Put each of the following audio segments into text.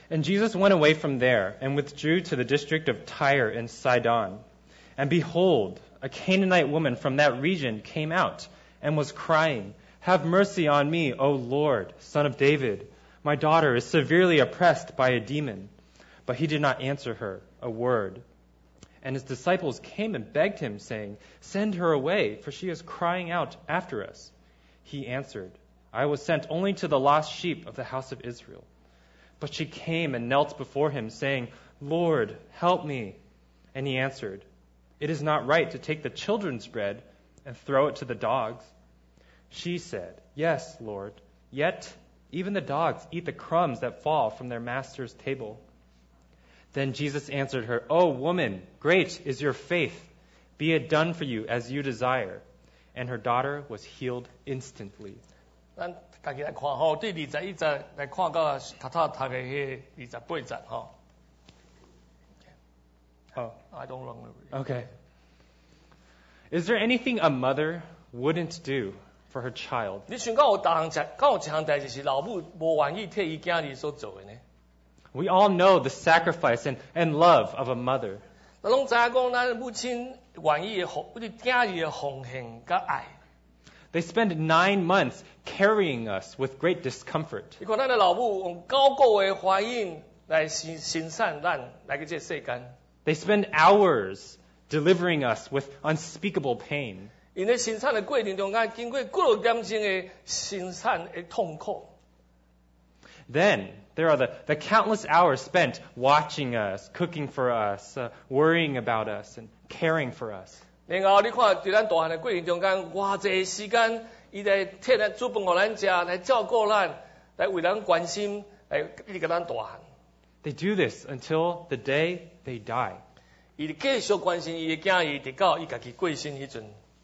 And Jesus went away from there and withdrew to the district of Tyre and Sidon. And behold, a Canaanite woman from that region came out and was crying, "Have mercy on me, O Lord, Son of David. My daughter is severely oppressed by a demon." But he did not answer her a word. And his disciples came and begged him, saying, "Send her away, for she is crying out after us." He answered, "I was sent only to the lost sheep of the house of Israel." But she came and knelt before him, saying, "Lord, help me." And he answered, "It is not right to take the children's bread and throw it to the dogs." She said, "Yes, Lord, yet even the dogs eat the crumbs that fall from their master's table." Then Jesus answered her, "O woman, great is your faith. Be it done for you as you desire." And her daughter was healed instantly. 咱家己来看吼，第21节来看到头头读的迄28节吼。 Oh, I don't remember. okay. Is there anything a mother wouldn't do for her child? 你想到有一项代志是老母无愿意替伊囝儿所做的呢？ We all know the sacrifice and love of a mother. 咱拢知影讲，咱母亲愿意对囝儿的奉献甲爱。 They spend 9 months carrying us with great discomfort. 你看，咱的老母用9个月怀孕来生产咱来个这世间。 They spend hours delivering us with unspeakable pain. 因咧生产的过程中间，经过几多点钟的生产的痛苦。 Then there are the countless hours spent watching us, cooking for us, worrying about us, and caring for us. 然后你看，在咱大汉的过程中间，偌济时间，伊来替咱煮饭互咱食，来照顾咱，来为咱关心，来一直甲咱大汉。 They do this until the day they die. 伊继续关心伊的囝儿，直到伊家己过身迄阵。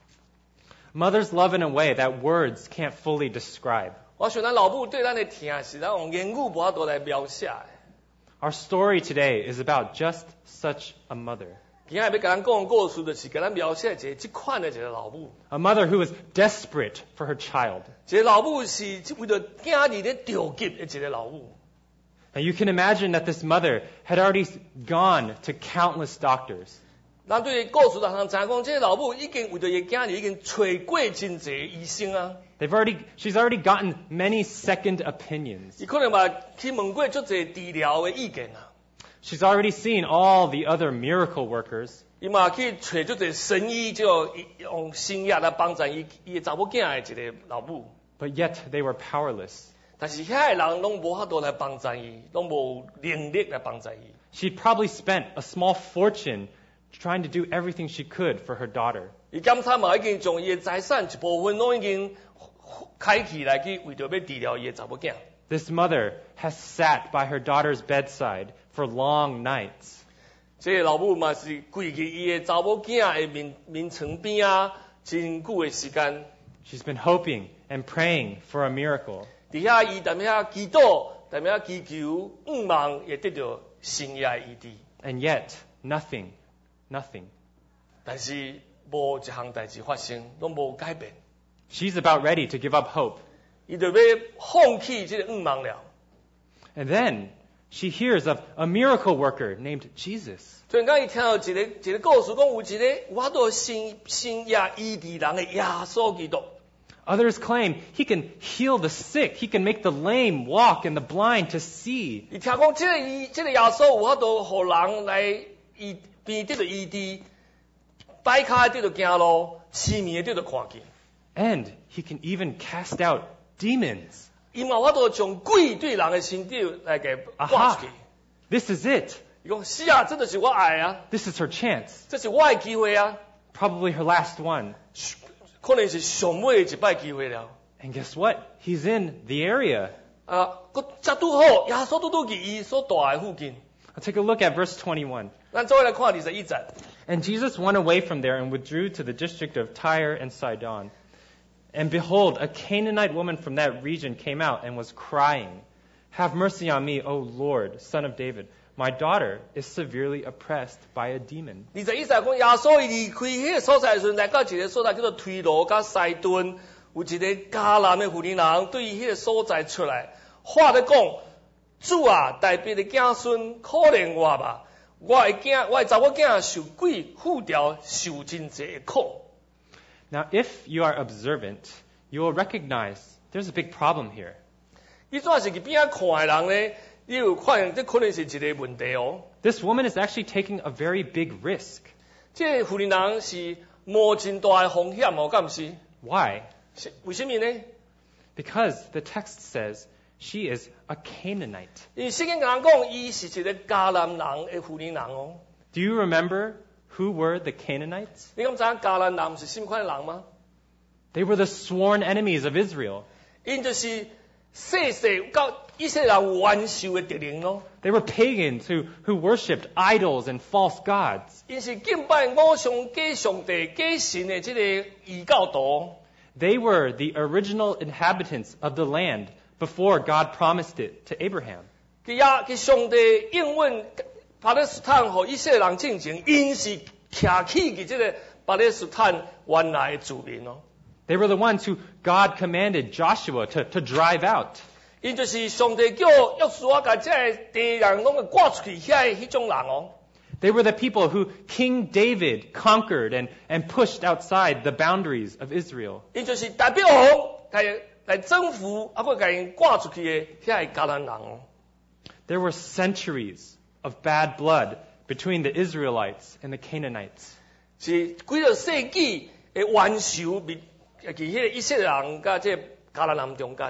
Mothers love in a way that words can't fully describe. 我想咱老母对咱的疼是咱用言语无法度来描写的。 Our story today is about just such a mother. 今日要甲咱讲的故事，就是甲咱描写这款的一个老母。 A mother who is desperate for her child. 这个老母是为了囝儿咧着急的一个老母。 Now you can imagine that this mother had already gone to countless doctors. 咱对故事上知影讲，这个老母已经为着伊囝儿已经找过真侪医生啊。 She's already gotten many second opinions. 伊可能嘛去问过足侪治疗的意见啊。 She's already seen all the other miracle workers. 伊嘛去找足侪神医，就用新药来帮助伊的查某囝的一个老母。 But yet they were powerless. 但是遐个人拢无法度来帮助伊，拢无能力来帮助伊。 She'd probably spent a small fortune trying to do everything she could for her daughter. 伊检查嘛已经将伊的财产一部分拢已经开起来去为着要治疗伊的查某囝。 This mother has sat by her daughter's bedside for long nights. 这个老母嘛是跪伫伊的查某囝的面床边啊，真久的时间。 She's been hoping and praying for a miracle. 伫遐伊踮遐祈祷，踮遐祈求，望会得到新的医治。 And yet, nothing. 但是无一项代志发生，拢无改变。 She's about ready to give up hope. 伊就要放弃这个望了。 And then she hears of a miracle worker named Jesus. 所以讲，伊听到一个故事，讲有一个有法度新耶医治人的耶稣基督。 Others claim he can heal the sick, he can make the lame walk and the blind to see. 伊听讲，这个耶稣有法度互人来病得到医治，摆骹得到行路，失眠得到看见。 And he can even cast out demons. 伊嘛有法度将鬼对人的身体来给赶出去。 This is it. 伊讲是啊，这就是我爱啊， This is her chance. 这是我的机会啊， Probably her last one. 可能是上尾的一摆机会了。 And guess what? He's in the area. 佫才拄好，耶稣拄伫伊所住的附近。 Let's take a look at verse 21. 咱再来看21节。 And Jesus went away from there and withdrew to the district of Tyre and Sidon. And behold, a Canaanite woman from that region came out and was crying, "Have mercy on me, O Lord, Son of David. My daughter is severely oppressed by a demon." 21节讲，耶稣伊离开迄个所在的时阵，来到一个所在叫做推罗甲西顿，有一个迦南的妇人人对伊迄个所在出来，话咧讲， 主啊，大卫的子孙，可怜我吧！我的查某囝受鬼附掉，受真济的苦。 Now, if you are observant, you will recognize there's a big problem here. 你怎是去边仔看的人呢？你有发现这可能是一个问题哦。 This woman is actually taking a very big risk. 这个妇人是冒真大的风险哦，敢毋是？ Why? 是为什么呢？ Because the text says she is a Canaanite. 因为圣经跟人讲，伊是一个迦南人的妇人人哦。 Do you remember who were the Canaanites? 你敢知影迦南人是什么款的人吗？ They were the sworn enemies of Israel. 因就是世到以色列人元首的敌人咯。 They were pagans who worshipped idols and false gods. 因是敬拜偶像、假上帝、假神的这个异教徒。 They were the original inhabitants of the land before God promised it to Abraham. 佢上帝应允巴勒斯坦和以色列人进前，因是徛起佢这个巴勒斯坦原来的住民咯。 They were the ones who God commanded Joshua to drive out. 因就是上帝叫约书亚甲这个地人拢个赶出去迄种人哦。 They were the people who King David conquered and pushed outside the boundaries of Israel. 因就是代表王来征服，啊，佮甲因赶出去的遐个迦南人哦。 There were centuries of bad blood between the Israelites and the Canaanites. 是几个世纪的冤仇，伫迄个以色列人甲这迦南人中间。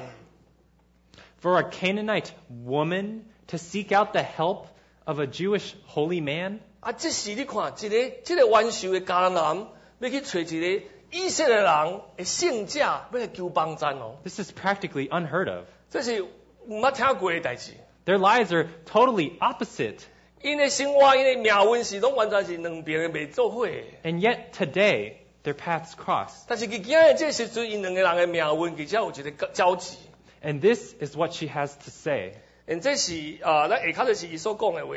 For a Canaanite woman to seek out the help of a Jewish holy man, 啊，这是你看，这个冤仇的迦南人要去找一个以色列人的圣者，要来求帮战哦。 this is practically unheard of. 这是唔捌听过的代志。 Their lives are totally opposite. 因的生活，因的命运是拢完全是两边的袂做伙的。 And yet today, their paths cross. 但是佢今日这时阵，因两个人的命运其实有一个交集。 And this is what she has to say. 这是咱下骹就是伊所讲的话。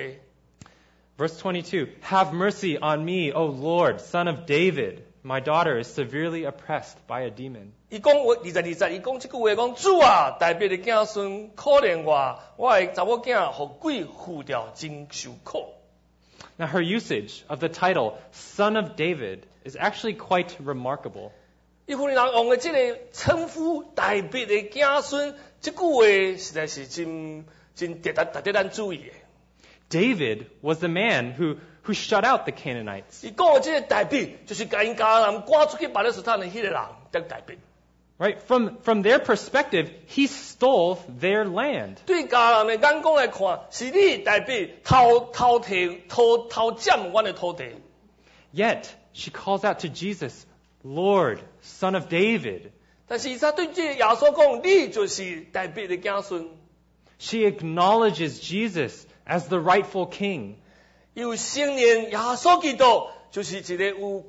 Verse 22, Have mercy on me, O Lord, son of David. My daughter is severely oppressed by a demon. 伊讲我22，伊讲这句话讲主啊，大卫的子孙可怜我的查某囝互鬼附掉，真受苦。 Now, her usage of the title, Son of David, is actually quite remarkable. 伊妇人人用的这个称呼大卫的子孙，这句话实在是真值得咱注意的。 David was the man who shut out the Canaanites. 伊讲的这个大卫，就是甲因迦南人赶出去巴勒斯坦的迄个人，叫大卫。 Right? From their perspective, he stole their land. 对迦南的眼光来看，是你大卫偷占阮的土地。 Yet, she calls out to Jesus, Lord, son of David. 但是他对这个耶稣讲，你就是大卫的子孙。 She acknowledges Jesus as the rightful king. 因为承认耶稣基督就是一个有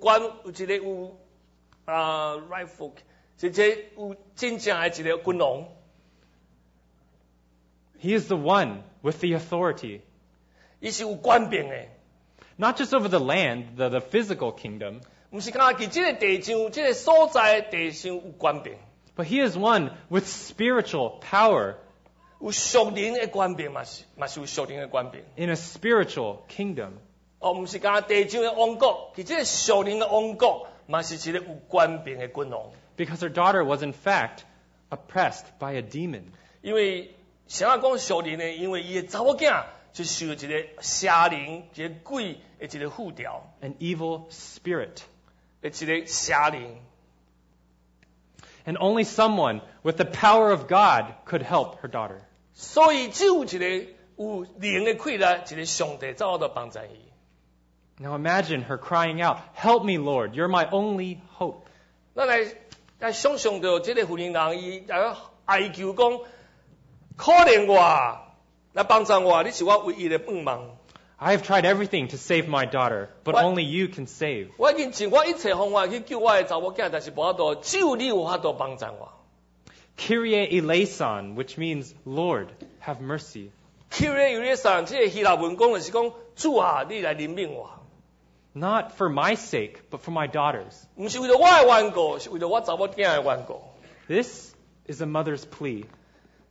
rightful， 一个有真正的一个君王。 He is the one with the authority. 伊是有权柄的， Not just over the land, the physical kingdom, 唔是讲伫这个地上、这个所在的地上有权柄， but he is one with spiritual power 有属灵的权柄嘛是有属灵的权柄。 in a spiritual kingdom. 唔是讲地上的王国，其这个属灵的王国嘛是一个有权柄的君王。 Because her daughter was in fact oppressed by a demon. 因为啥讲属灵的，因为伊的查某囝就受一个邪灵、一个鬼的一个附条。 An evil spirit. 一个邪灵， And only someone with the power of God could help her daughter. 所以只有一个有灵的气力，一个上帝才有得帮助伊。 Now imagine her crying out, Help me, Lord, you're my only hope. 咱来想象到这个妇人人，伊哀求讲：可怜我，来帮助我，你是我唯一的盼望。 I have tried everything to save my daughter, but What? only you can save. 我已经尽我一切方法去救我的查某囝，但是无法度，只有你有法度帮助我。 Kyrie eleison, which means, Lord, have mercy. Kyrie eleison，这个希腊文讲就是讲主啊，你来怜悯我， Not for my sake, but for my daughter's. 唔是为了我的缘故，是为了我查某囝的缘故。 This is a mother's plea.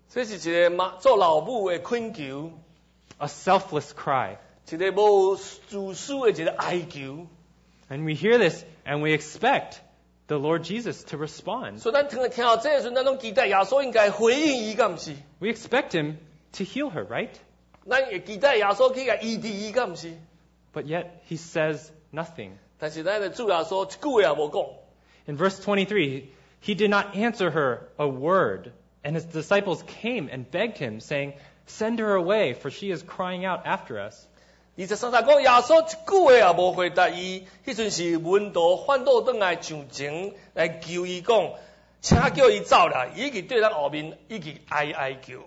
这是一个做老母的恳求， a selfless cry. 一个无自私的一个哀求。 And we hear this and we expect the Lord Jesus to respond. 所以咱听到这个时候，咱拢期待耶稣应该回应伊，敢毋是？ We expect him to heal her, right? 咱会期待耶稣去甲医治伊，敢毋是？ But yet he says nothing. 但是咱的主耶稣一句话也无讲。 In verse 23, he did not answer her a word, and his disciples came and begged him, saying, "Send her away, for she is crying out after us." 23节讲耶稣一句话也无回答伊，迄阵是门徒反倒转来上前来求伊讲，请叫伊走啦，伊去对咱后面伊去哀叫。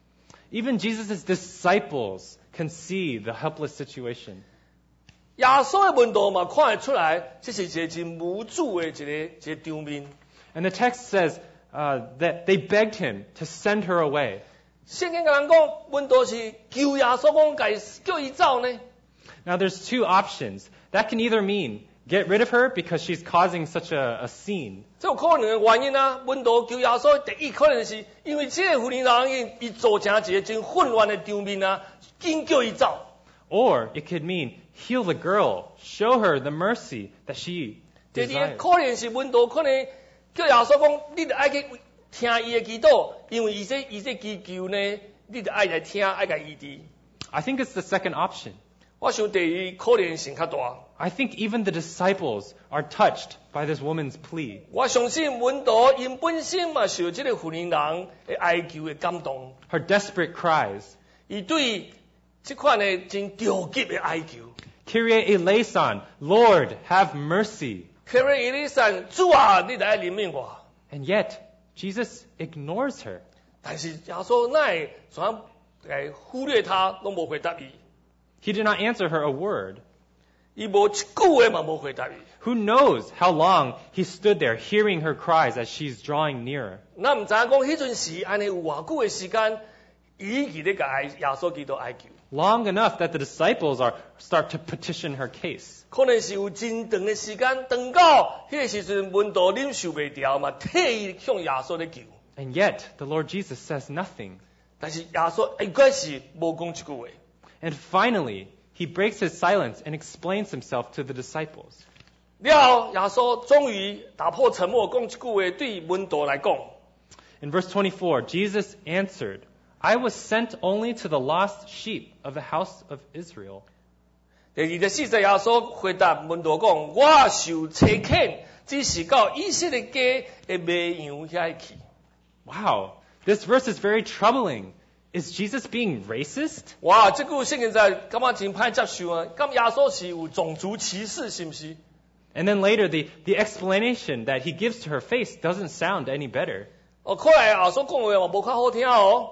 Even Jesus' disciples can see the helpless situation. 耶稣的门徒嘛看会出来，这是一个真无助的一个场面。 And the text says that they begged him to send her away. 圣经甲人讲，门徒是求耶稣讲，叫伊走呢。 Now there's two options. That can either mean get rid of her because she's causing such a scene. 这有可能的原因啊，门徒求耶稣，第一可能是因为这个妇女人伊造成一个真混乱的场面啊，紧叫伊走。 Or it could mean heal the girl, show her the mercy that she 第二 desires. 可能是门徒可能叫耶稣讲，你得爱去听伊的祈祷，因为伊这祈求呢，你得爱来听，爱甲医治。 I think it's the second option. 我想第二可能性较大。 I think even the disciples are touched by this woman's plea. 我相信門徒因本身嘛受這個婦人人的哀求的感動， Her desperate cries, 伊對這款的真着急的哀求。 Kyrie eleison, Lord, have mercy. 克瑞伊利山主啊，你來憐憫我。 And yet, Jesus ignores her. 但是耶穌乃全來忽略他，攏無回答伊， He did not answer her a word. 伊無一句話嘛無回答伊。 Who knows how long he stood there hearing her cries as she's drawing nearer? 咱唔知影講迄陣時安尼有偌久嘅時間，伊伫咧甲耶穌基督哀求， Long enough that the disciples start to petition her case. 可能是有真長嘅時間，等到迄個時陣門徒忍受袂了嘛，替伊向耶穌咧求。 And yet, the Lord Jesus says nothing. 但是耶穌應該是無講一句話。 And finally, he breaks his silence and explains himself to the disciples. 了後，耶穌終於打破沉默，講一句話對門徒來講。 In verse 24, Jesus answered, I was sent only to the lost sheep of the house of Israel. 第24節耶穌回答門徒講：我受差遣，只是到以色列家的牧羊遐去。 Wow, this verse is very troubling. Is Jesus being racist? 哇！這句聖經在感覺真歹接受啊！咁耶穌是有種族歧視，是唔是？ And then later, the explanation that he gives to her face doesn't sound any better. 看來耶穌講話嘛無較好聽哦。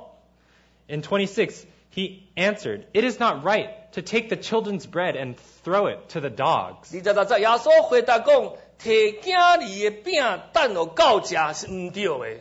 In 26, he answered, It is not right to take the children's bread and throw it to the dogs. 26節耶穌回答講：摕囝兒的餅等落狗食是唔對的。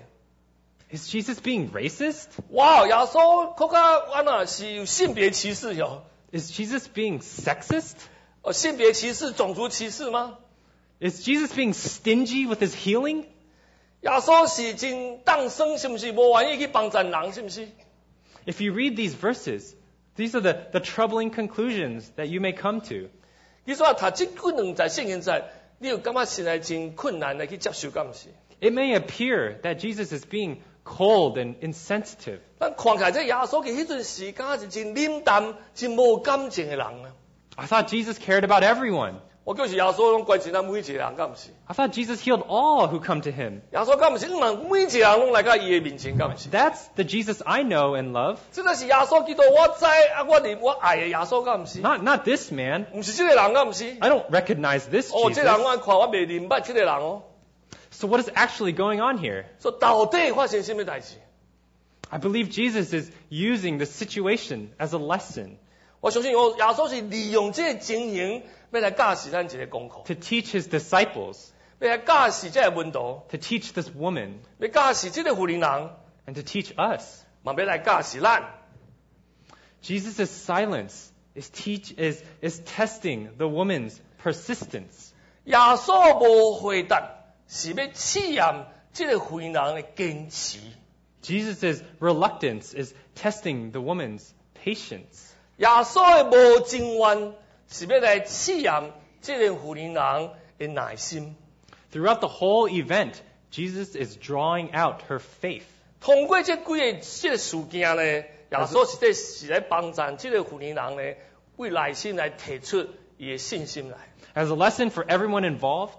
Is Jesus being racist? 哇！耶穌佢個安那是有性別歧視喲？ Is Jesus being sexist? 性別歧視、種族歧視嗎？ Is Jesus being stingy with his healing? 耶穌是真當生，是不是？無願意去幫助人，是不是？ If you read these verses, these are the troubling conclusions that you may come to. 你說讀這幾兩節聖經節，你有感覺實在真困難來去接受，敢唔是？ It may appear that Jesus is being cold and insensitive. 但看起來這耶穌佢迄陣時間是真冷淡、真無感情嘅人啊！ I thought Jesus cared about everyone. 我就是耶穌攏關心咱每一個人，敢唔是？ I thought Jesus healed all who come to him. 耶穌敢唔是每一個人攏來到伊嘅面前，敢唔是？ That's the Jesus I know and love. 這個是耶穌基督我知啊，我愛嘅耶穌，敢唔是？ Not this man. 唔是這個人，敢唔是？ I don't recognize this 哦，這個人 Jesus. 我看我未明白這個人哦。 So what is actually going on here? 所以到底發生什麼代志？ I believe Jesus is using the situation as a lesson 我相信耶穌是利用這個情形，要來教示咱一個功課， to teach his disciples, 要來教示這個門徒， to teach this woman, 要教示這個婦人人， and to teach us. 嘛要來教示咱。 Jesus' silence is testing the woman's persistence. 耶穌無回答，是要試驗這個婦人人的堅持。 Jesus' reluctance is testing the woman's patience. 耶稣的无情愿是要来试验这个妇人人的耐心。 Throughout the whole event, Jesus is drawing out her faith. 通过这几个这个事件呢，耶稣实际是来帮助这个妇人人呢，为内心来提出伊的信心来。 As a lesson for everyone involved,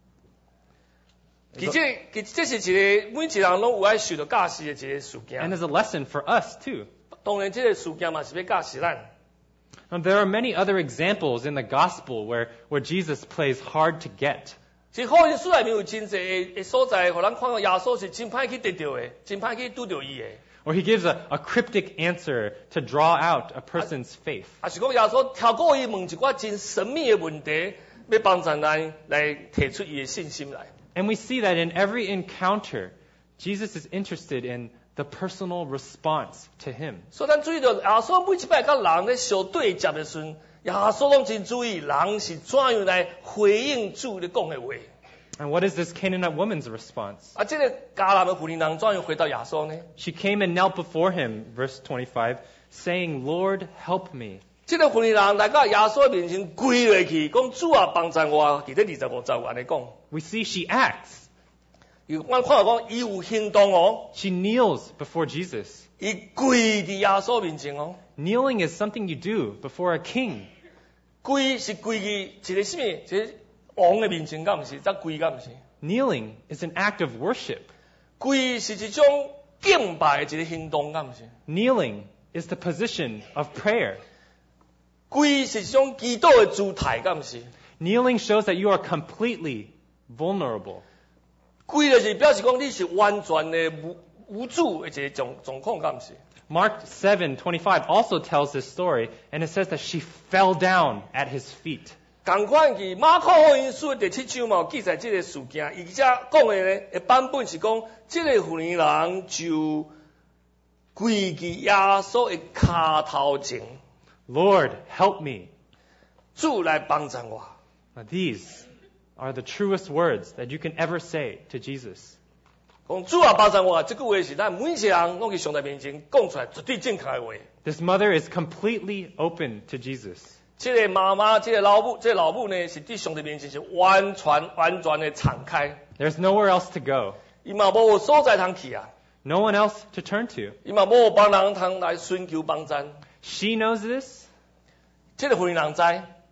其实这是一个每一个人拢有爱受到教示的一个事 and 件。 as a lesson for us too. 当然，这个事件嘛是要教示咱。 There are many other examples in the gospel where Jesus plays hard to get. 其实福音书内面有真侪的所在，互咱看到耶稣是真歹去得到的，真歹去拄到伊的。 Or he gives a cryptic answer to draw out a person's faith. 也是讲耶稣透过伊问一寡真神秘的问题，要帮助咱来提出伊的信心来。 And we see that in every encounter, Jesus is interested in the personal response to him. 所以咱注意到耶稣每一摆甲人咧相对接的时阵，耶稣拢真注意人是怎样来回应主咧讲的话。 And what is this Canaanite woman's response? 这个迦南的妇人人怎样回答耶稣呢？ She came and knelt before him, verse 25, saying, Lord, help me. 这个妇人人来到耶稣面前跪落去，讲主啊，帮助我。伫咧25节安尼讲， We see she acts. 我看到讲伊有行动哦， She kneels before Jesus. 伊跪伫耶稣面前哦。 Kneeling is something you do before a king. 跪是跪伫一个什么？一个王的面前，敢毋是？则跪敢毋是？ Kneeling is an act of worship. 跪是一种敬拜的一个行动，敢毋是？ Kneeling is the position of prayer. 跪是一种祈祷的姿态，敢毋是？ Kneeling shows that you are completely vulnerable. 跪就是表示讲你是完全的无助的一个状况，敢毋是？ Mark 7:25 also tells this story, and it says that she fell down at his feet. 同款去马可福音书第7章嘛有记载这个事件，伊遮讲的呢，的版本是讲，这个妇人人就跪伫耶稣的骹头前， Lord, help me. 主来帮助我。 Now, these are the truest words that you can ever say to Jesus. 讲主啊帮助我，这句话是咱每一个人拢去上帝面前讲出来绝对正确的话。 This mother is completely open to Jesus. 这个妈妈，这个老母呢，是伫上帝面前是完全的敞开， There's nowhere else to go, 伊嘛无所在通去啊， no one else to turn to. 伊嘛无帮人通来寻求帮助。 She knows this. 这个妇人人知，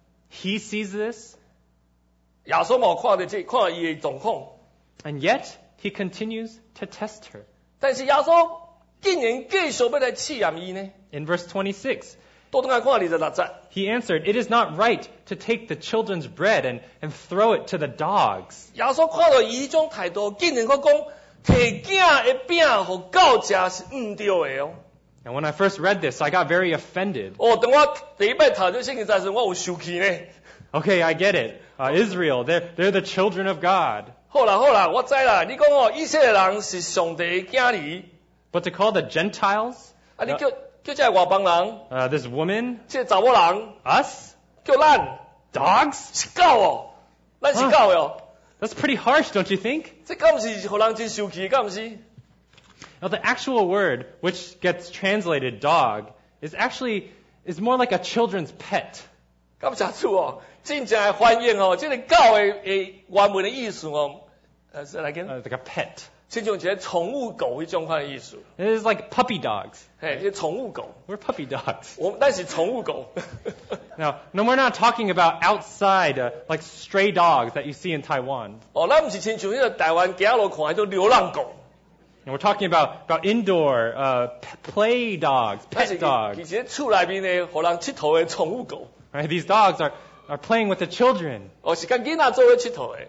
He sees this. 耶稣嘛有看到伊的状况， And yet, he continues to test her. 但是耶稣竟然继续要来试验伊呢。 In verse 26, 倒转来看26节， he answered, It is not right to take the children's bread and throw it to the dogs. 耶稣看到伊迄种态度，竟然讲摕囝的饼互狗食是毋对的哦。 And when I first read this, I got very offended. 当我第一摆读这圣经时，我有生气呢。 Okay, I get it. Israel, they're the children of God. 好啦，我知啦。你讲以色列人是上帝的囝儿， But to call the Gentiles, 你叫这个外邦人， this woman, 这个查某人 us, 叫咱 dogs? 是狗哦，咱是狗哦。 That's pretty harsh, don't you think? 这敢毋是互人真生气，敢毋是？ Now, the actual word, which gets translated dog, is more like a children's pet. 敢真处哦，真正的翻译哦，这个狗的原文的意思哦，来跟， Like a pet. 亲像一个宠物狗迄种款的意思。 It is like puppy dogs. 嘿，这宠物狗， We're puppy dogs. 咱是宠物狗。 Now, no, we're not talking about outside, like stray dogs that you see in Taiwan. 咱毋是亲像迄个台湾走路看迄种流浪狗。 And we're talking about indoor play dogs, 但 pet 是 dogs. 其实厝内面呢，互人佚佗的宠物狗， Right? These dogs are playing with the children. 是跟囡仔做伙佚佗的。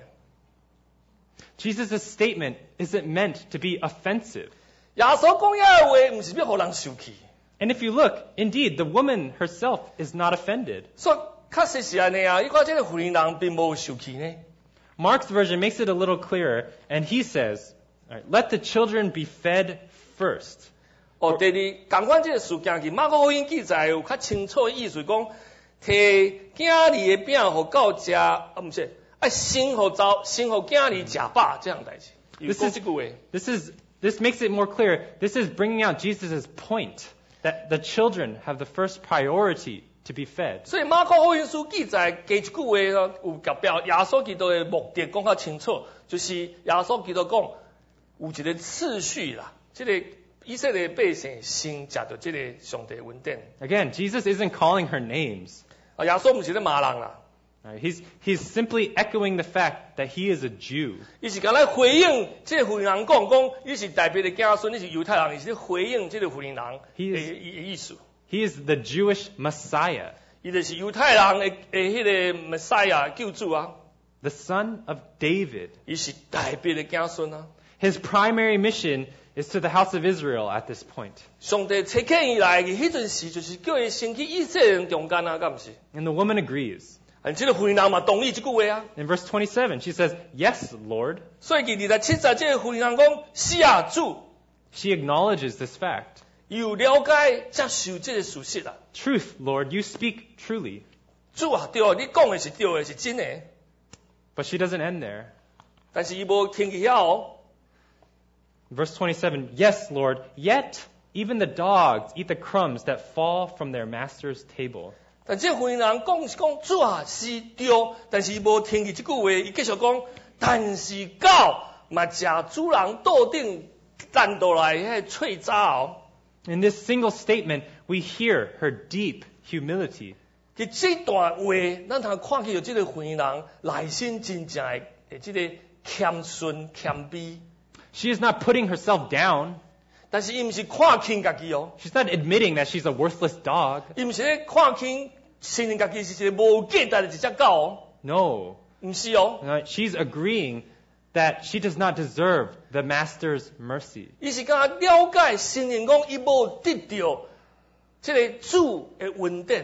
Jesus' statement isn't meant to be offensive. 耶稣讲遐的话，毋是要互人生气。 And if you look, indeed, the woman herself is not offended. 所以确实是安尼啊，你看这个妇人人并无生气呢。 Mark's version makes it a little clearer, and he says, all right, let the children be fed first. 第二，同款这个事件，马可福音记载有较清楚的意思，讲摕囝儿的饼互狗食，毋是，先互囝儿食饱这样代志。有讲这句话。 This is This makes it more clear. This is bringing out Jesus' point that the children have the first priority to be fed. 所以马可福音书记载加一句话咯，有代表耶稣基督的目的讲较清楚，就是耶稣基督讲有一个次序啦，这个以色列百姓先食到这个上帝恩典。 Again, Jesus isn't calling her names. 啊，耶稣唔是咧骂人啦， He's simply echoing the fact that he is a Jew. 伊是敢来回应这个妇人讲，伊是代表的子孙，伊是犹太人，伊是咧回应这个妇人的意思。 He is the Jewish Messiah, 伊就是犹太人的迄个弥赛亚救主啊， the son of David. 伊是代表的子孙啊。 His primary mission is to the house of Israel at this point. 上帝差遣伊来嘅迄阵时，就是叫伊先去以色列人中间啊，敢毋是？ And the woman agrees. 这个妇人嘛同意这句话啊。 In verse 27, she says, "Yes, Lord." 所以佢27这个妇人讲：是啊，主， She acknowledges this fact. 有了解接受这个事实啊。 Truth, Lord, you speak truly. 主啊，对，你讲的是对的，是真的。 But she doesn't end there. 但是伊无听去遐哦。 Verse 27, "Yes, Lord, yet even the dogs eat the crumbs that fall from their master's table." 但这妇人讲是讲主啊是对，但是伊无听去这句话，伊继续讲，但是狗嘛食主人桌顶弹倒来迄脆渣哦。 In this single statement, we hear her deep humility. 佢这段话，咱通看起有这个妇人内心真正的这个谦逊谦卑。 She is not putting herself down. 但是伊毋是看轻家己哦， She's not admitting that she's a worthless dog. 伊毋是咧看轻承认家己是一个无价值的一只狗哦， No. 毋是哦， She's agreeing that she does not deserve the master's mercy. 伊是甲了解承认讲伊无得到这个主的恩典。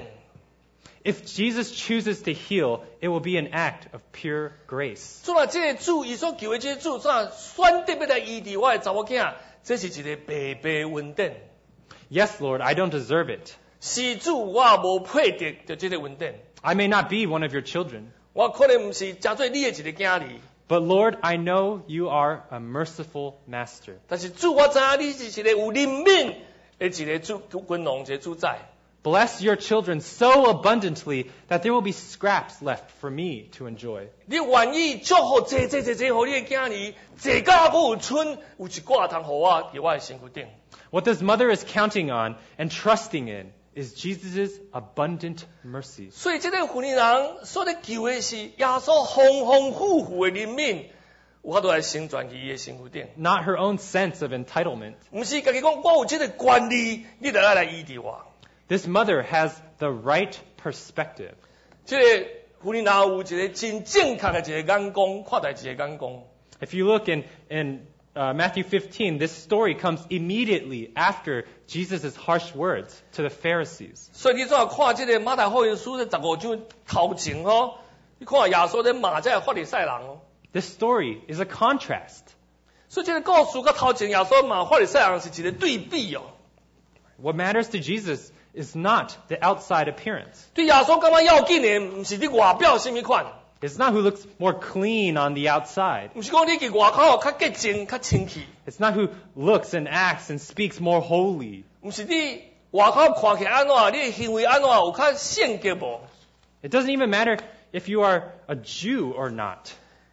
If Jesus chooses to heal, it will be an act of pure grace. 做了这个主，伊所求的这个主，怎选择要来医治我的查某囝，这是一个白白恩典。 Yes, Lord, I don't deserve it. 是主，我无配得着这个恩典。 I may not be one of your children. 我可能毋是真做你的一个囝儿， But Lord, I know you are a merciful master. 但是主，我知影你是一个有怜悯的一个主君王，一个主宰。 Bless your children so abundantly that there will be scraps left for me to enjoy. 你愿意祝福这，互你的囝儿，这甲我有剩，有一寡通互我伫我的身躯顶。 What this mother is counting on and trusting in is Jesus' abundant mercy. 所以这个妇人所咧求的是耶稣丰丰富富的怜悯，有法度来成全伊的身躯顶。 Not her own sense of entitlement. 毋是家己讲我有这个权利，你就来医治我。 This mother has the right perspective. 这个妇人有一个真正确的一个眼光，看待一个眼光。 If you look in Matthew 15, this story comes immediately after Jesus' harsh words to the Pharisees. 所以你怎看这个马太福音书的15章头前哦，你看耶稣在骂这个法利赛人哦。 This story is a contrast. 所以这个故事跟头前耶稣骂法利赛人是一个对比哦。 What matters to Jesus is not the outside appearance. 对耶稣感觉要紧的，唔是你外表什么款， It's not who looks more clean on the outside. 唔是讲你伫外口较洁净、较清气， It's not who looks and acts and speaks more holy. 唔是你外口看起来安怎，你的行为安怎有较圣洁无？ It doesn't even matter if you are a Jew or not.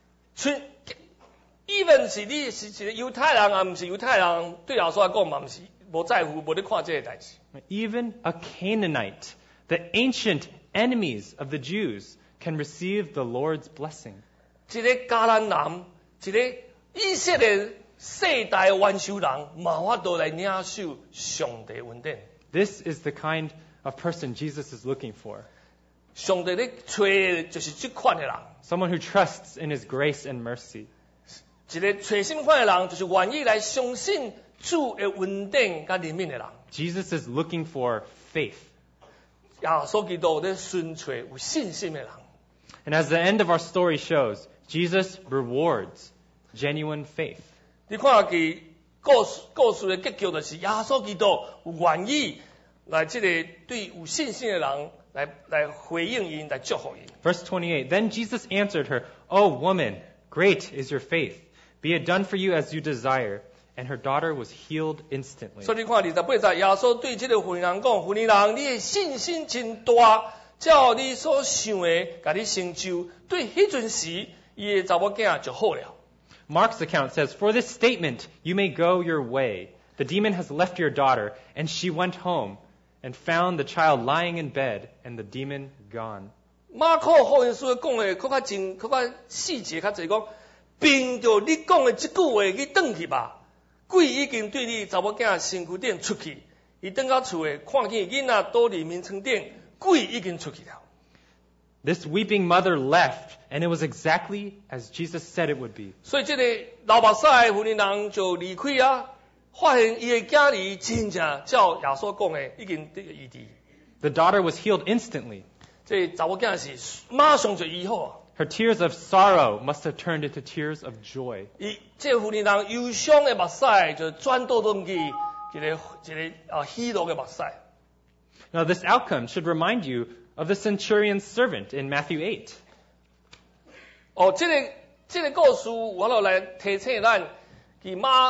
even 是你是一个犹太人啊，唔是犹太人，对耶稣来讲嘛，唔是无在乎，无咧看这个代志。 Even a Canaanite, the ancient enemies of the Jews, can receive the Lord's blessing. 一个迦南人，一个以色列世代元首人，嘛法度来领受上帝恩典。 This is the kind of person Jesus is looking for. 上帝咧找的就是这款的人， Someone who trusts in his grace and mercy. 一个找什么款的人，就是愿意来相信主的恩典甲怜悯的人。 Jesus is looking for faith. 耶稣基督咧寻找有信心的人。 And as the end of our story shows, Jesus rewards genuine faith. 你看佢故事的结局就是耶稣基督有愿意来这个对有信心的人来回应因，来祝福因。 Verse 28, Then Jesus answered her, "O woman, great is your faith. Be it done for you as you desire." and her daughter was healed instantly. 所以你看28节，耶稣对这个妇女人讲：“妇女人，你的信心真大，照你所想的，甲你成就。对迄阵时，伊的查某囝就好了。” Mark's account says, "For this statement, you may go your way. The demon has left your daughter." And she went home and found the child lying in bed and the demon gone. 马可福音书讲的更较细节较侪讲，凭着你讲的这句话，你转去吧。鬼已经对你查某囝身躯顶出去，伊转到厝诶，看见囡仔倒伫眠床顶，鬼已经出去了。 This weeping mother left, and it was exactly as Jesus said it would be. 所以这个流目屎的妇女人就离开啊，发现伊的囝儿真正照耶稣讲的已经得医治。 The daughter was healed instantly. 这查某囝是马上就医好啊。 Her tears of sorrow must have turned into tears of joy. 这妇女人忧伤的目屎就转倒转去一个喜乐的目屎。 Now, this outcome should remind you of the centurion's servant in Matthew 8. 这个故事我落来提醒咱，伫马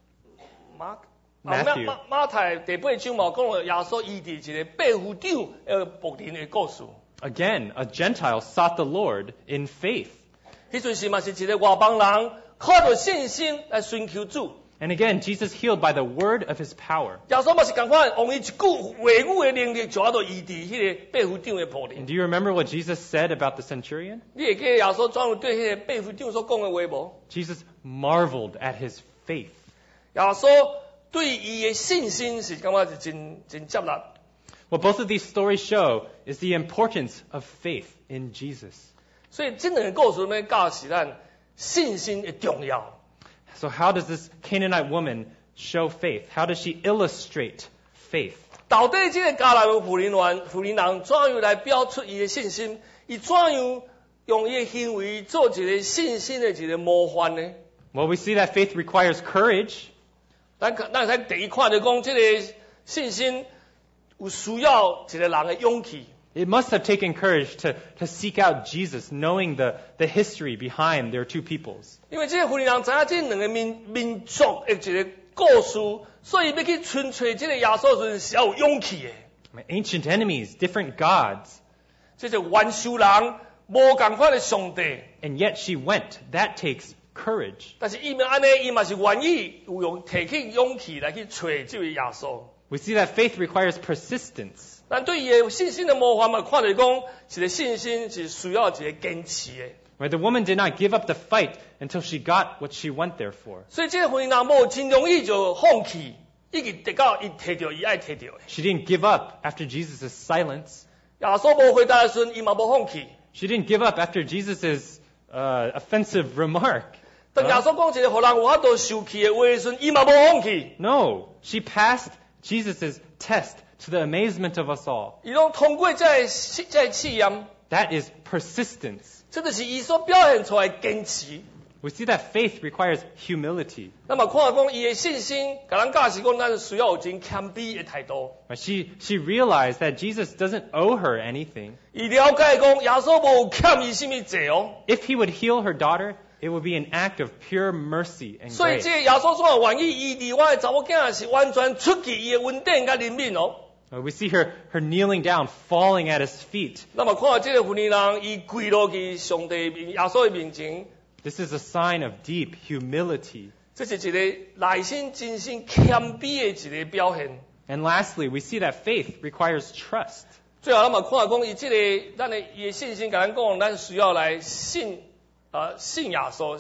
太第8章嘛讲了耶稣医治一个百夫长仆人的故事。 Again, a Gentile sought the Lord in faith. 迄阵时嘛是一个外邦人靠着信心来寻求主。 And again, Jesus healed by the word of his power. 耶稣嘛是共款，用伊一句话语的能力，就要医治迄个百夫长的仆 And 人。 do you remember what Jesus said about the centurion? 你会记得耶稣怎样对迄个百夫长所讲的话无？ Jesus marveled at his faith. 耶稣对伊的信心是感觉是真接纳。 What both of these stories show is the importance of faith in Jesus. 所以这两个故事呢，教示咱信心的重要。 So how does this Canaanite woman show faith? How does she illustrate faith? 到底这个迦南的妇人怎样来表出伊的信心？伊怎样用伊的行为做一个信心的一个模范呢？ Well, we see that faith requires courage. 咱才第一看就讲，这个信心有需要一个人的勇气。 It must have taken courage to seek out Jesus, knowing the history behind their two peoples. 因为这个妇人知影这两个民族的一个故事，所以要去寻找这个耶稣时是要有勇气的。 Ancient enemies, different gods. 这是元首人无共款的上帝。 And yet she went. That takes courage. 但是伊们安尼，伊嘛是愿意有用提起勇气来去找这位耶稣。 We see that faith requires persistence. 咱对伊的信心的模范嘛，看到讲，一个信心是需要一个坚持的。 Right? The woman did not give up the fight until she got what she went there for. 所以这个妇人无真容易就放弃，一直直到伊摕到伊爱摕到的。 She didn't give up after Jesus' silence. 耶稣无回答的时阵，伊嘛无放弃。 She didn't give up after Jesus' offensive remark. 当耶稣讲一个互人有法度受气的话的时阵，伊嘛无放弃。 No, she passed Jesus' test to the amazement of us all. 伊拢通过这个试验， That is persistence. 这就是伊所表现出来的坚持。 We see that faith requires humility. 那么看讲伊的信心，甲咱教示讲，咱需要有真谦卑的态度。 Right? She realized that Jesus doesn't owe her anything. 伊了解讲，耶稣无欠伊什么罪哦。 If he would heal her daughter, it would be an act of pure mercy and 所以 grace. 这耶稣所愿意医治我的查某囝，是完全出于伊的恩典甲怜悯哦。 We see her kneeling down, falling at his feet. 那么看到这个妇女人，伊跪落去上帝耶稣的面前， This is a sign of deep humility. 这是一个内心真心谦卑的一个表现。 And lastly, we see that faith requires trust. 最后，咱们看讲伊这个咱的伊的信心，甲咱讲，咱需要来信耶稣。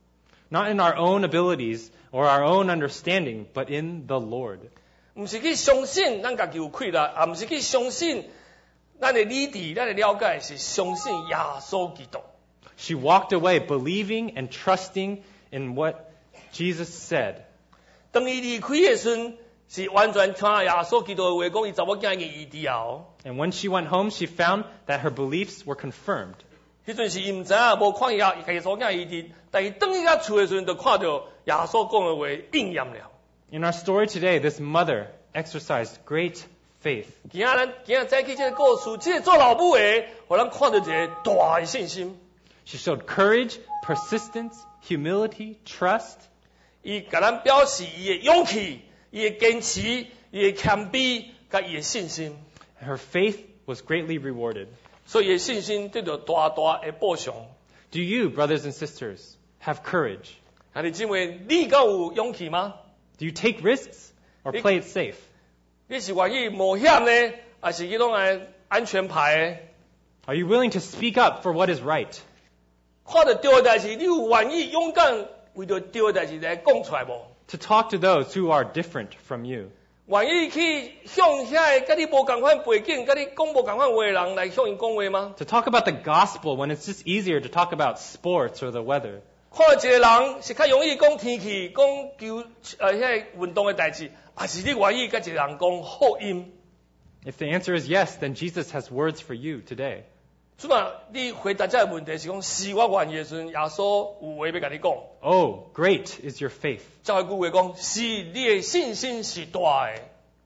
Not in our own abilities or our own understanding, but in the Lord. 唔是去相信咱家己有气力，也唔是去相信咱的理智、咱的了解，是相信耶稣基督。 She walked away believing and trusting in what Jesus said. 当伊离开的时阵，是完全听耶稣基督的话，讲伊查某囝已医治啊。 And when she went home, she found that her beliefs were confirmed. 迄阵时伊唔知影，无看耶稣囝医治，但伊等伊到厝的时阵，就看到耶稣讲的话应验了。 In our story today, this mother exercised great faith. 今仔早起这个故事，这个做老母的，互咱看到一个大的信心。 She showed courage, persistence, humility, trust. 伊甲咱表示伊的勇气、伊的坚持、伊的谦卑、甲伊的信心。 Her faith was greatly rewarded. 所以伊的信心得到大大的报偿。 Do you, brothers and sisters, have courage? 兄弟姊妹，你敢有勇气吗？ Do you take risks or play it safe? 你是愿意冒险呢，还是去弄个安全牌？ Are you willing to speak up for what is right? 看到对的代志，你有愿意勇敢为着对的代志来讲出来无？ To talk to those who are different from you? 愿意去向遐个甲你无共款背景、甲你讲无共款话的人来向因讲话吗？ To talk about the gospel when it's just easier to talk about sports or the weather? 看到一个人是较容易讲天气、讲球遐运动的代志，还是你愿意甲一个人讲福音？ If the answer is yes, then Jesus has words for you today. 即嘛，你回答这个问题是讲，是我愿意的时阵，耶稣有话要甲你讲。 Oh, great is your faith. 再一句话讲，是你的信心是大的。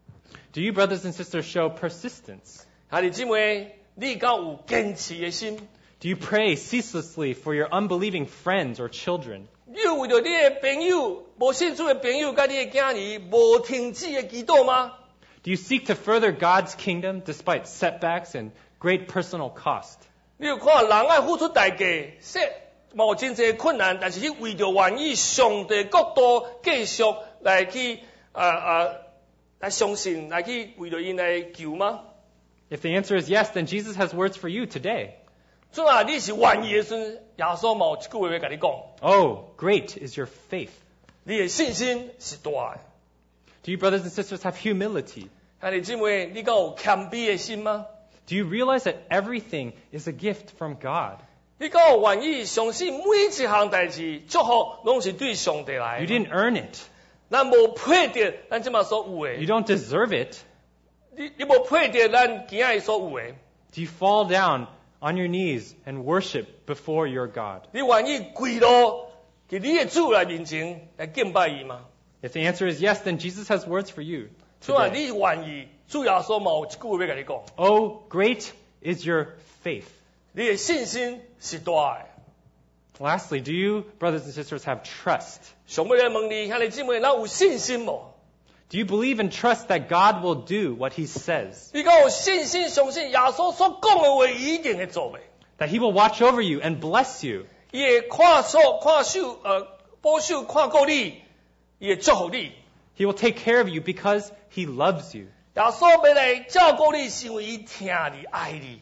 Do you, brothers and sisters, show persistence? 兄弟姊妹，你敢有坚持的心？ Do you pray ceaselessly for your unbelieving friends or children? 你有为着你的朋友、无信主的朋友，甲你的囝儿无停止的祈祷吗？ Do you seek to further God's kingdom despite setbacks and great personal cost? 你有看人爱付出代价，有真侪困难，但是你为着愿意上帝国度继续来去来相信，来去为着因来求吗？ If the answer is yes, then Jesus has words for you today. 即嘛，你是愿意的时阵，耶稣嘛有一句话要甲你讲。 Oh, great is your faith. 你的信心是大的。 Do you, brothers and sisters, have humility? 兄弟姊妹，你敢有谦卑的心吗？ Do you realize that everything is a gift from God? 你敢有愿意相信每一项代志祝福拢是对上帝来 You 的？ didn't earn it. 咱无配得咱即马所有的， You don't deserve it. 你无配得咱今仔所有的。 Do you fall down on your knees and worship before your God? 你愿意跪落伫你的主来面前来敬拜伊吗？ If the answer is yes, then Jesus has words for you 所以 today. 你愿意，主耶稣嘛有一句话要甲你讲， Oh, great is your faith. 你的信心是大的。 Lastly, do you, brothers and sisters, have trust? 上尾来问你，兄弟姊妹，咱有信心无？ Do you believe and trust that God will do what he says? 你敢有信心相信耶稣所讲的话，伊一定会做的？ That he will watch over you and bless you? 伊会看守、保守、看顾你，伊会祝福你。 He will take care of you because he loves you. 耶稣要来照顾你，是因为伊疼你、爱你。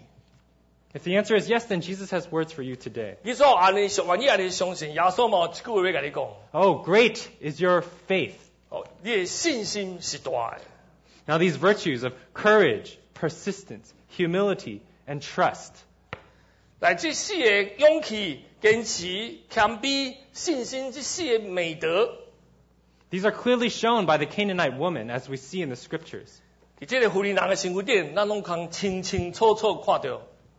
If the answer is yes, then Jesus has words for you today. 你说安尼，愿意安尼相信，耶稣嘛有一句话要甲你讲。 Oh, great is your faith. 哦，你的信心是大的。 Now, these virtues of courage, persistence, humility, and trust, 但这四个勇气、坚持、谦卑、信心这四个美德， these are clearly shown by the Canaanite woman, as we see in the scriptures. 伫这个妇人人的身躯顶，咱拢通清清楚楚看到。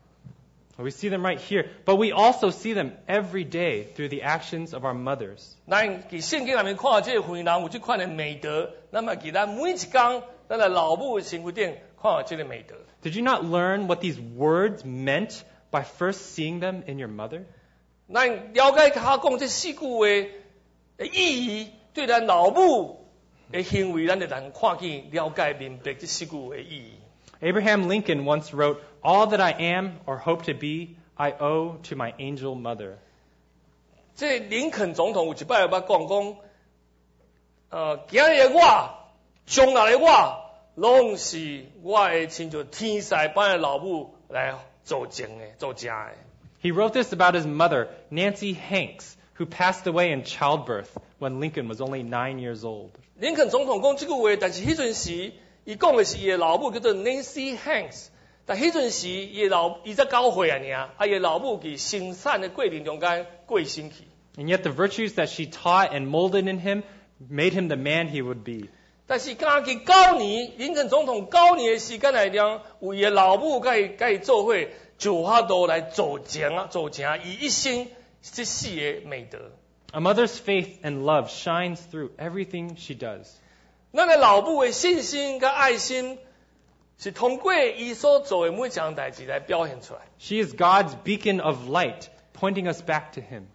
We see them right here, but we also see them every day through the actions of our mothers. 咱伫圣经内面看到这个妇人人有这款的美德，那么伫咱每一天，咱的老母的身躯顶看到这个美德。 Did you not learn what these words meant by first seeing them in your mother? 咱了解他讲这四句话的意义，对咱老母的行为，咱就能看见、了解、明白这四句话的意义。 Abraham Lincoln once wrote, "All that I am or hope to be, I owe to my angel mother." 这林肯总统有一摆捌讲，今日的我，将来的我，拢是我的亲像天使般的老母来做成的、做成的。 He wrote this about his mother, Nancy Hanks, who passed away in childbirth when Lincoln was only 9 years old. 林肯总统讲这句话，但是迄阵时，伊讲的是伊的老母叫做 Nancy Hanks， 但迄阵时伊才9岁啊，伊的老母伫生产的过程中间过身去。 And yet the virtues that she taught and molded in him made him the man he would be. 但是刚去9年，林肯总统9年的时间内中，为伊的老母甲伊做伙，就法度来做成伊一生这四个美德。 A mother's faith and love shines through everything she does. 咱的老母的信心甲爱心，是通过伊所做的每一项代志来表现出来。 She is God's beacon of light, pointing us back to him.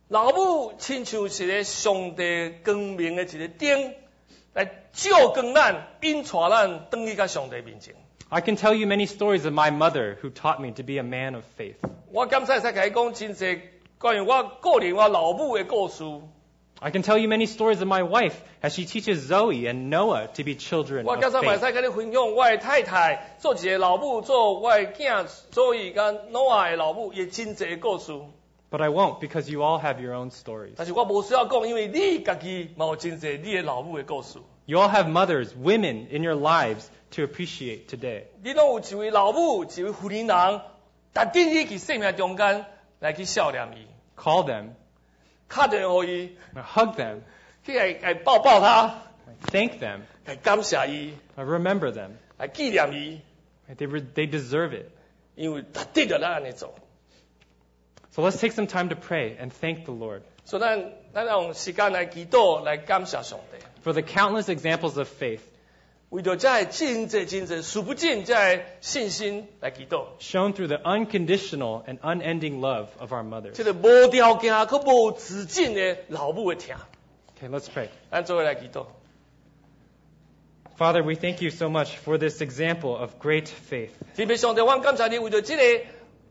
老母亲像是咧上帝光明的一个灯，来照光咱，引带咱登去到上帝面前。 I can tell you many stories of my mother who taught me to be a man of faith. 我敢使甲你讲真侪关于我个人我老母的故事。 I can tell you many stories of my wife as she teaches Zoe and Noah to be children 我 of 敢使袂 faith. 使甲你分享我的太太做一个老母，做我的囝，所以甲挪亚的老母也真侪故事。 But I won't because you all have your own stories. 但是我无需要讲，因为你家己嘛有真侪你的老母的故事。 You all have mothers, women in your lives to appreciate today. 你拢有一位老母，一位妇人人，特定你伫生命中间来去孝念伊， Call them, 打电话予伊， hug them, 去来抱抱他， thank them, 来感谢伊， remember them. 来纪念伊， They deserve it. 因为特定着咱安尼做。 So let's take some time to pray and thank the Lord 所以咱用时间来祈祷，来感谢上帝。 for the countless examples of faith 为着这真侪数不尽这信心来祈祷。 shown through the unconditional and unending love of our mothers. 这个无条件、可无止境的老母的疼， Okay, let's pray. 咱做伙来祈祷。 Father, we thank you so much for this example of great faith. 天父上帝，我感谢你，为着这个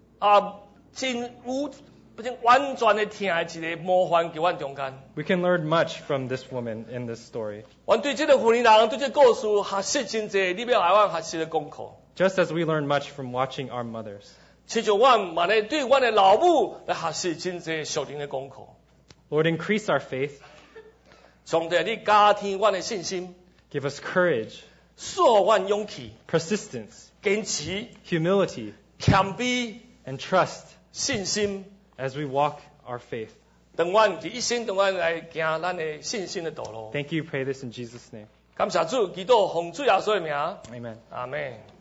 真完全的疼的一个模范，伫阮中间。 We can learn much from this woman in this story. 阮对这个妇人人，对这个故事学习真侪，你要来阮学习的功课。 Just as we learn much from watching our mothers. 亲像阮嘛咧对阮的老母来学习真侪属灵的功课。 Lord, increase our faith. 上帝，你加添阮的信心， Give us courage, 赐阮勇气， persistence, 坚持、 humility, 谦卑、 and trust 信心。 as we walk our faith. 等阮伫一生等阮来行咱的信心的道路。 Thank you. Pray this in Jesus' name. 感谢主，祈祷奉主耶稣的名， Amen. 阿门。